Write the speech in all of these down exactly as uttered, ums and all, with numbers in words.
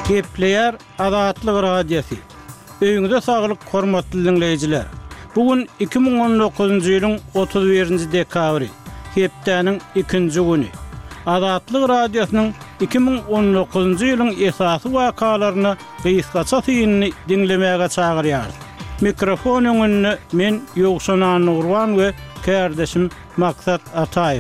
Gepleyer Azatlyk radiosu. Öýüňizde saglyk, hormatly dinleýijiler. Bugün iki bin on dokuzunçy ýylyň otuz birinji dekabry, hepdeniň ikinji güni. Azatlyk radiosynyň iki bin on dokuzunçy ýylyň esasy wakalaryny gysgaça synyny dinlemäge çagyrýar. Mikrofon öňünde men Ýogşan Nurwan we kardeşim Maksat Ataýew.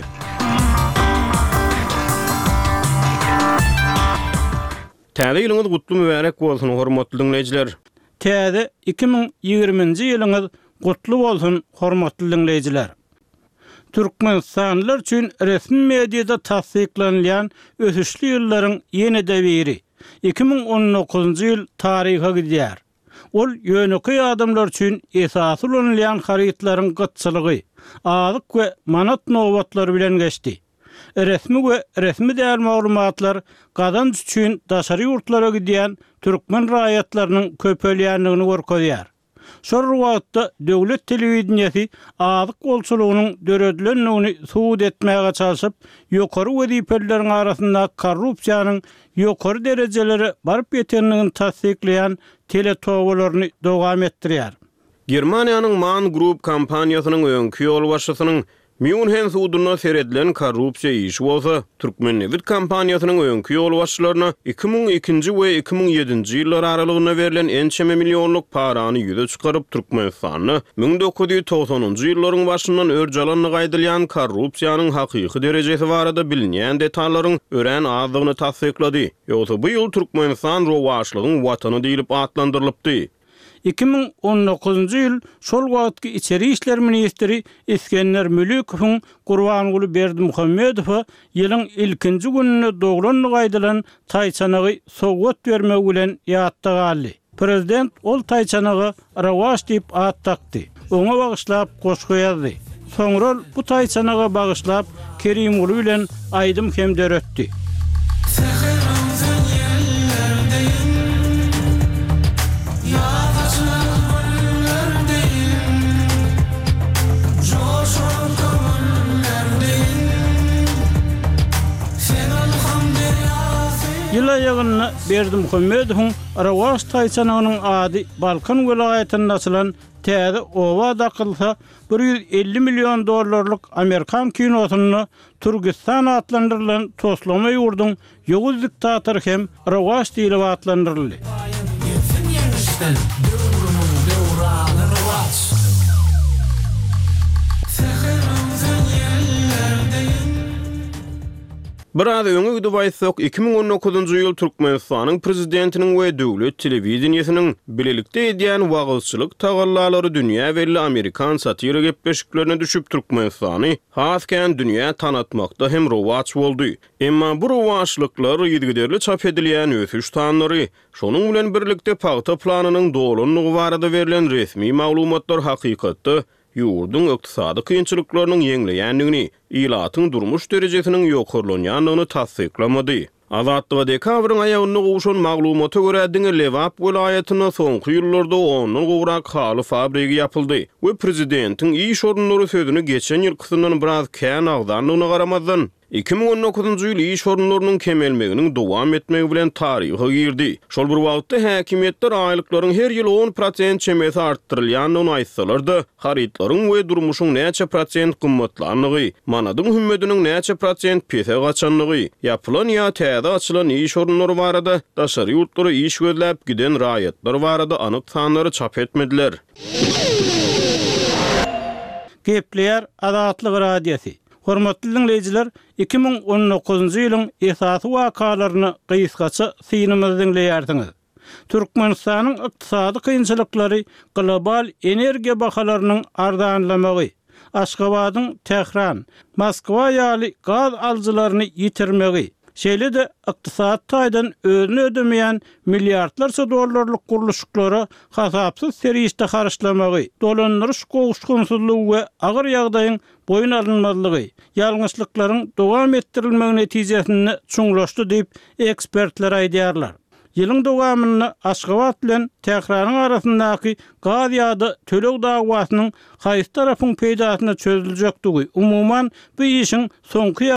Täze ýylyňyz gutly mübarek bolsun, hormatly dinleýijiler. Täze iki bin ýygrimiňji ýylyňyz gutly bolsun, hormatly dinleýijiler. Türkmenistanlylar üçin resmi mediada tasdiklanýan ösüşli ýyllaryň ýene-de biri iki bin on dokuzunçy ýyl taryha gidýär. Ol ýöneki adamlar üçin esasy bolan harytlaryň gytçylygy, azyk we manat nowatlary bilen geçdi. Resmi we resmi däl maglumatlar gazanç üçin daşary ýurtlara gidýän türkmen raýatlarynyň köpelýänligini görkezýär. Şol wagtda döwlet telewizionyasy azyk bolçulugynyň döredlenligini suwut etmäge çalyşyp, ýokary wezipeleriň arasynda korrupsiýanyň ýokary derejeleri baryp ýetenligini tasdikleýän teletowalaryny dowam etdirýär. Germaniýanyň Man Group kompaniýasynyň öňkü ýol başçysynyň Münhen suwdyna seredilen korrupsiýa işi bolsa, Türkmenlewit kompaniýasynyň öňkü ýol başçylaryna iki bin ikinji we iki bin ýedinji ýyllar aralygyna berilen ençeme millionluk parany ýüze çykaryp Türkmenistany bin dokuz yüz togsonunçy ýyllaryň başyndan örjalanyny gaýdylýan korrupsiýanyň hakyky derejesi barada bilinýän detalaryň ören azlygyny tasdiklady. Ýogsa bu ýyl Türkmenistan rowaşlygyň watany diýilip atlandyrylypdy. iki bin on dokuzunçy ýyl şol wagtky içeri işler ministri İskender Mülükowyň Gurbanguly Berdimuhammedow ýylyň ilkinji gününe dogranly gaýdylan taýçanagy sowgat bermek bilen ýatda galdy. Prezident ol taýçanagy Rawaş diýip at takdy. Oňa bagyşlap goşgy ýazdy. Soňra bu taýçanaga bagyşlap Kerimuli bilen aýdym hem döretdi. Ýyla ýagyna Berdimuhammedowyň Rawaş taýçanagynyň ady Balkan welaýatynda açylan täze owa daqylsa bir yüz elli million dollarlyk Amerikan kinosyny Türkistan atlandyrylan toslama ýurduň ýoğuz diktator hem Rawaş diýilip atlandyryldy. Burada öňe gidip aýtsak, iki bin on dokuzunçy ýyl Türkmenistanyň prezidentiniň we döwlet telewizionysynyň bilelikde edýän wagylçylyk tagallalary dünýä belli Amerikan satira gepleşiklerine düşüp Türkmenistany hasken dünýä tanatmakda hem rowaç boldy. Emma bu rowaçlyklar ýetgiderli çap edilýän ösüş tanlary, şonuň bilen birlikde paýta planynyň dolanlygy barada berilen resmi maglumatlar hakykatda ýurdun ykdysady kynçylyklarynyň ýeňleýänligini, ilatyň durmuş derejesiniň ýokarlanýanlygyny tasdiklamady. Azatlyga dekabrın aýagyny gowşan maglumata görä Diňelewap welaýatyna soňky ýyllarda ondan gowrak haly fabrika ýapyldy we prezidentiň iş orunlary sözüni geçen ýyl kysyndan biraz kän agdanlygyna garamazdan iki bin on dokuzunçy ýyl iş orunlarynyň kemelmeginiň dowam etmegi bilen taryha girdi. Şol bir wagtda häkimetler aýlyklaryň her ýyl on prosent çemesi artdyrylýanyny aýtsalar-da, harytlaryň we durmuşyň näçe prosent gymmatlanlygy, manadyň hümmediniň näçe prosent pese gaçanlygy, ýapylan ýa täze açylan iş orunlary barada, daşary ýurtlara iş gözläp giden raýatlar barada anyk sanlary çap etmediler. Gepleyer Azatlyk radiosu. Hormatly dinleýijiler, iki bin on dokuzunçy ýylyň esasy wakalaryny gysgaça synymyz dinleýärdiňiz. Türkmenistanyň ykdysady kynçylyklary, global energiýa bahalarynyň ardanlamagy, Aşgabatyň Tehran, Moskwa ýaly gaz aljylaryny ýitirmegi, şeýle de ykdysat taýdan özüni ödemeýän milliardlarça dollarlyk guruluşlara hasapsyz serişde haraçlamagy, dolandyryş gowuşgunsuzlygy we agyr ýagdaýyň boyun alınmazlygy, ýalňyşlyklaryň dowam etdirilmegi netijesinde çuňlaşdy diýip ekspertler aýdýarlar. Ýylyň dowamyny Aşgabat bilen Tehranyň arasyndaky gaz ýady tölek dawasynyň haýsy tarapyň peýdasyna çözüljekdigi, umuman bu işin soňky